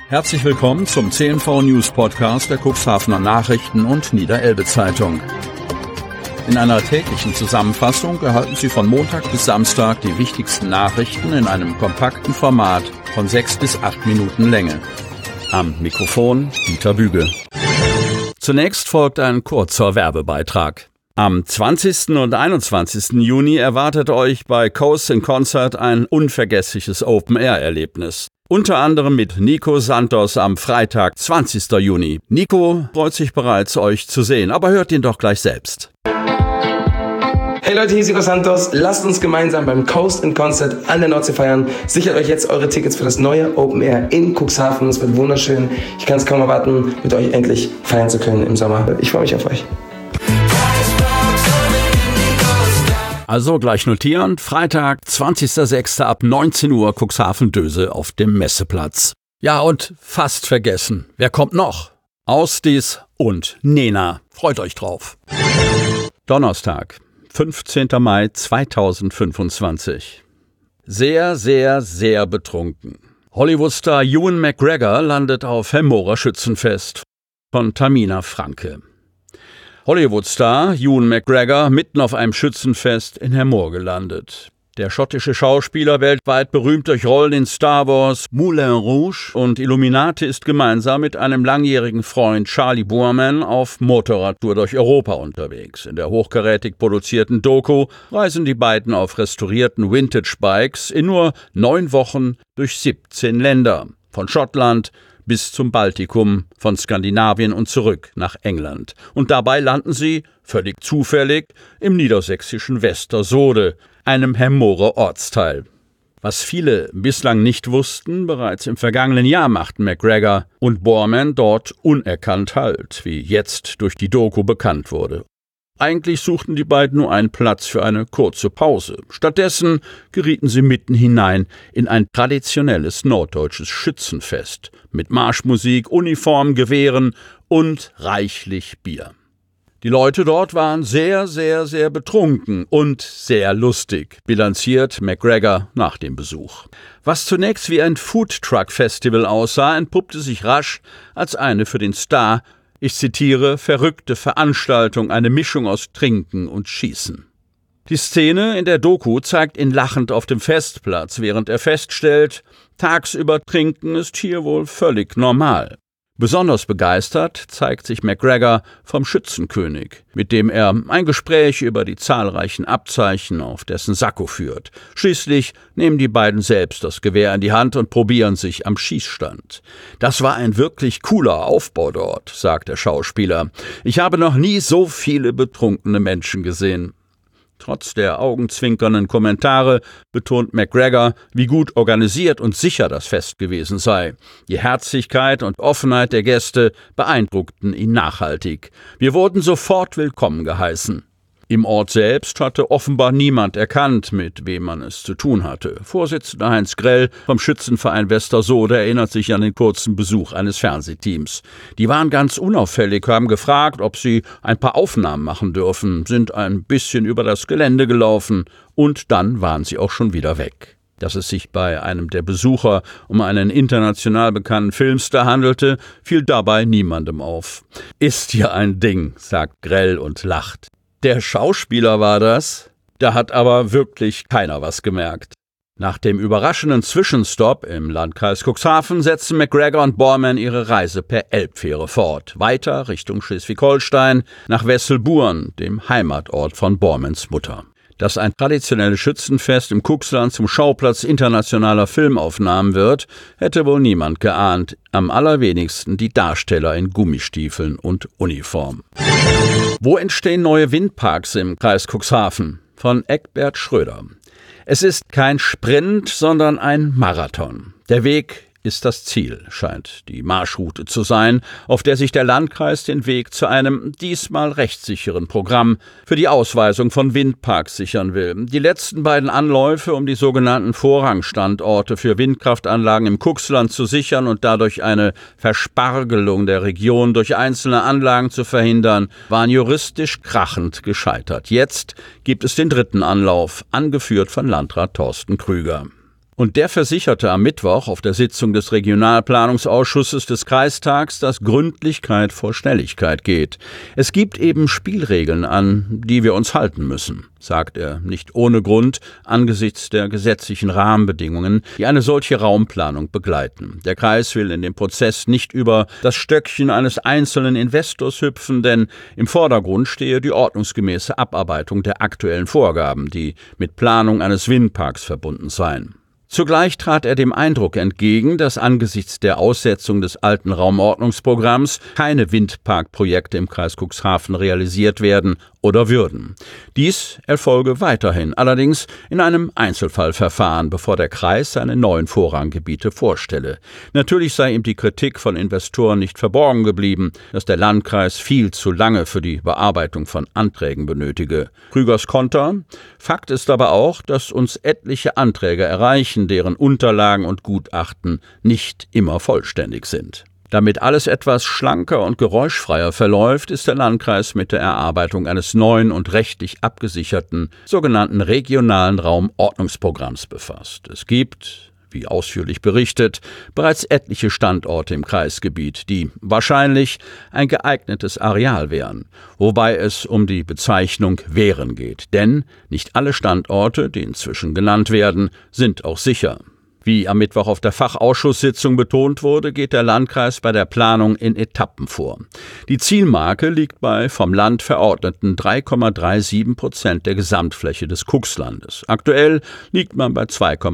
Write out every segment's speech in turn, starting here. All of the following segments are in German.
Herzlich willkommen zum CNV News Podcast der Cuxhavener Nachrichten und Niederelbe Zeitung. In einer täglichen Zusammenfassung erhalten Sie von Montag bis Samstag die wichtigsten Nachrichten in einem kompakten Format von 6 bis 8 Minuten Länge. Am Mikrofon Dieter Büge. Zunächst folgt ein kurzer Werbebeitrag. Am 20. und 21. Juni erwartet euch bei Coast in Concert ein unvergessliches Open-Air-Erlebnis. Unter anderem mit Nico Santos am Freitag, 20. Juni. Nico freut sich bereits, euch zu sehen, aber hört ihn doch gleich selbst. Hey Leute, hier ist Nico Santos. Lasst uns gemeinsam beim Coast in Concert an der Nordsee feiern. Sichert euch jetzt eure Tickets für das neue Open Air in Cuxhaven. Es wird wunderschön. Ich kann es kaum erwarten, mit euch endlich feiern zu können im Sommer. Ich freue mich auf euch. Also gleich notieren, Freitag, 20.06. ab 19 Uhr Cuxhaven-Döse auf dem Messeplatz. Ja, und fast vergessen, wer kommt noch? Ausdies und Nena. Freut euch drauf. Donnerstag, 15. Mai 2025. Sehr, sehr, sehr betrunken. Hollywood-Star Ewan McGregor landet auf Hemmorer Schützenfest. Von Tamina Franke. Hollywood-Star Ewan McGregor mitten auf einem Schützenfest in Hemmoor gelandet. Der schottische Schauspieler, weltweit berühmt durch Rollen in Star Wars, Moulin Rouge und Illuminati, ist gemeinsam mit einem langjährigen Freund Charlie Boorman auf Motorradtour durch Europa unterwegs. In der hochkarätig produzierten Doku reisen die beiden auf restaurierten Vintage-Bikes in nur 9 Wochen durch 17 Länder. Von Schottland bis zum Baltikum, von Skandinavien und zurück nach England. Und dabei landen sie, völlig zufällig, im niedersächsischen Westersoode, einem Hemmoorer Ortsteil. Was viele bislang nicht wussten, bereits im vergangenen Jahr machten McGregor und Boorman dort unerkannt Halt, wie jetzt durch die Doku bekannt wurde. Eigentlich suchten die beiden nur einen Platz für eine kurze Pause. Stattdessen gerieten sie mitten hinein in ein traditionelles norddeutsches Schützenfest mit Marschmusik, Uniform, Gewehren und reichlich Bier. Die Leute dort waren sehr, sehr, sehr betrunken und sehr lustig, bilanziert McGregor nach dem Besuch. Was zunächst wie ein Foodtruck-Festival aussah, entpuppte sich rasch als eine für den Star, ich zitiere, verrückte Veranstaltung, eine Mischung aus Trinken und Schießen. Die Szene in der Doku zeigt ihn lachend auf dem Festplatz, während er feststellt, tagsüber trinken ist hier wohl völlig normal. Besonders begeistert zeigt sich McGregor vom Schützenkönig, mit dem er ein Gespräch über die zahlreichen Abzeichen auf dessen Sakko führt. Schließlich nehmen die beiden selbst das Gewehr in die Hand und probieren sich am Schießstand. Das war ein wirklich cooler Aufbau dort, sagt der Schauspieler. Ich habe noch nie so viele betrunkene Menschen gesehen. Trotz der augenzwinkernden Kommentare betont McGregor, wie gut organisiert und sicher das Fest gewesen sei. Die Herzlichkeit und Offenheit der Gäste beeindruckten ihn nachhaltig. Wir wurden sofort willkommen geheißen. Im Ort selbst hatte offenbar niemand erkannt, mit wem man es zu tun hatte. Vorsitzender Heinz Grell vom Schützenverein Westersoode erinnert sich an den kurzen Besuch eines Fernsehteams. Die waren ganz unauffällig, haben gefragt, ob sie ein paar Aufnahmen machen dürfen, sind ein bisschen über das Gelände gelaufen und dann waren sie auch schon wieder weg. Dass es sich bei einem der Besucher um einen international bekannten Filmstar handelte, fiel dabei niemandem auf. Ist ja ein Ding, sagt Grell und lacht. Der Schauspieler war das, da hat aber wirklich keiner was gemerkt. Nach dem überraschenden Zwischenstopp im Landkreis Cuxhaven setzen McGregor und Boorman ihre Reise per Elbfähre fort, weiter Richtung Schleswig-Holstein nach Wesselburen, dem Heimatort von Boormans Mutter. Dass ein traditionelles Schützenfest im Cuxland zum Schauplatz internationaler Filmaufnahmen wird, hätte wohl niemand geahnt, am allerwenigsten die Darsteller in Gummistiefeln und Uniform. Wo entstehen neue Windparks im Kreis Cuxhaven? Von Eckbert Schröder. Es ist kein Sprint, sondern ein Marathon. Der Weg ist das Ziel, scheint die Marschroute zu sein, auf der sich der Landkreis den Weg zu einem diesmal rechtssicheren Programm für die Ausweisung von Windparks sichern will. Die letzten beiden Anläufe, um die sogenannten Vorrangstandorte für Windkraftanlagen im Cuxland zu sichern und dadurch eine Verspargelung der Region durch einzelne Anlagen zu verhindern, waren juristisch krachend gescheitert. Jetzt gibt es den dritten Anlauf, angeführt von Landrat Thorsten Krüger. Und der versicherte am Mittwoch auf der Sitzung des Regionalplanungsausschusses des Kreistags, dass Gründlichkeit vor Schnelligkeit geht. Es gibt eben Spielregeln, an die wir uns halten müssen, sagt er nicht ohne Grund angesichts der gesetzlichen Rahmenbedingungen, die eine solche Raumplanung begleiten. Der Kreis will in dem Prozess nicht über das Stöckchen eines einzelnen Investors hüpfen, denn im Vordergrund stehe die ordnungsgemäße Abarbeitung der aktuellen Vorgaben, die mit Planung eines Windparks verbunden seien. Zugleich trat er dem Eindruck entgegen, dass angesichts der Aussetzung des alten Raumordnungsprogramms keine Windparkprojekte im Kreis Cuxhaven realisiert werden oder würden. Dies erfolge weiterhin, allerdings in einem Einzelfallverfahren, bevor der Kreis seine neuen Vorranggebiete vorstelle. Natürlich sei ihm die Kritik von Investoren nicht verborgen geblieben, dass der Landkreis viel zu lange für die Bearbeitung von Anträgen benötige. Krügers Konter: Fakt ist aber auch, dass uns etliche Anträge erreichen, deren Unterlagen und Gutachten nicht immer vollständig sind. Damit alles etwas schlanker und geräuschfreier verläuft, ist der Landkreis mit der Erarbeitung eines neuen und rechtlich abgesicherten sogenannten regionalen Raumordnungsprogramms befasst. Es gibt, wie ausführlich berichtet, bereits etliche Standorte im Kreisgebiet, die wahrscheinlich ein geeignetes Areal wären, wobei es um die Bezeichnung wären geht. Denn nicht alle Standorte, die inzwischen genannt werden, sind auch sicher. Wie am Mittwoch auf der Fachausschusssitzung betont wurde, geht der Landkreis bei der Planung in Etappen vor. Die Zielmarke liegt bei vom Land verordneten 3,37% der Gesamtfläche des Cuxlandes. Aktuell liegt man bei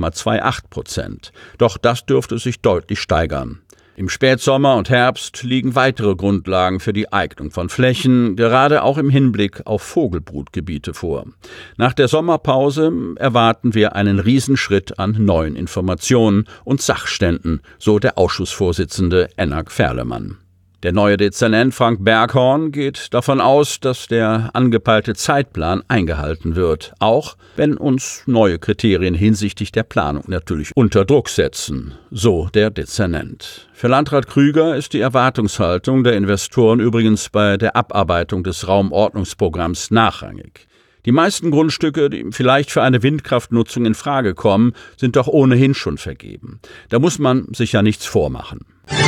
2,28%. Doch das dürfte sich deutlich steigern. Im Spätsommer und Herbst liegen weitere Grundlagen für die Eignung von Flächen, gerade auch im Hinblick auf Vogelbrutgebiete vor. Nach der Sommerpause erwarten wir einen Riesenschritt an neuen Informationen und Sachständen, so der Ausschussvorsitzende Enak Ferlemann. Der neue Dezernent Frank Berghorn geht davon aus, dass der angepeilte Zeitplan eingehalten wird, auch wenn uns neue Kriterien hinsichtlich der Planung natürlich unter Druck setzen, so der Dezernent. Für Landrat Krüger ist die Erwartungshaltung der Investoren übrigens bei der Abarbeitung des Raumordnungsprogramms nachrangig. Die meisten Grundstücke, die vielleicht für eine Windkraftnutzung in Frage kommen, sind doch ohnehin schon vergeben. Da muss man sich ja nichts vormachen.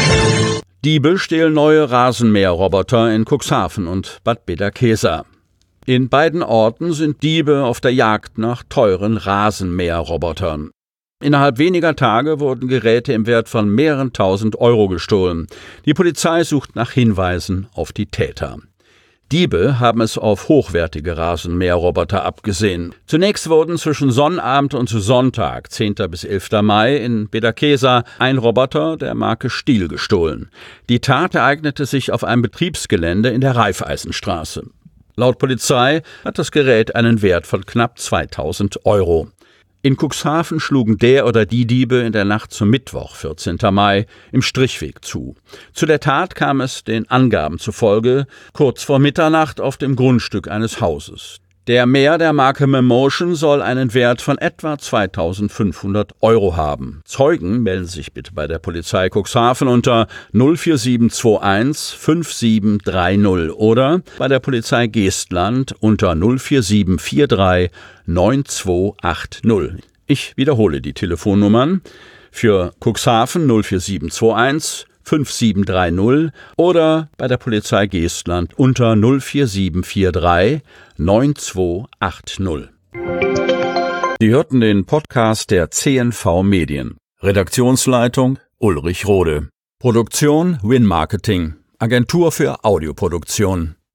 Diebe stehlen neue Rasenmäherroboter in Cuxhaven und Bad Bederkesa. In beiden Orten sind Diebe auf der Jagd nach teuren Rasenmäherrobotern. Innerhalb weniger Tage wurden Geräte im Wert von mehreren tausend Euro gestohlen. Die Polizei sucht nach Hinweisen auf die Täter. Diebe haben es auf hochwertige Rasenmäherroboter abgesehen. Zunächst wurden zwischen Sonnabend und Sonntag, 10. bis 11. Mai, in Bederkesa ein Roboter der Marke Stihl gestohlen. Die Tat ereignete sich auf einem Betriebsgelände in der Raiffeisenstraße. Laut Polizei hat das Gerät einen Wert von knapp 2000 Euro. In Cuxhaven schlugen der oder die Diebe in der Nacht zum Mittwoch, 14. Mai, im Strichweg zu. Zu der Tat kam es den Angaben zufolge kurz vor Mitternacht auf dem Grundstück eines Hauses. Der Mäher der Marke Memotion soll einen Wert von etwa 2.500 Euro haben. Zeugen melden sich bitte bei der Polizei Cuxhaven unter 04721 5730 oder bei der Polizei Geestland unter 04743 9280. Ich wiederhole die Telefonnummern für Cuxhaven 04721 5730 oder bei der Polizei Geestland unter 04743 9280. Sie hörten den Podcast der CNV Medien. Redaktionsleitung Ulrich Rode. Produktion Win Marketing. Agentur für Audioproduktion.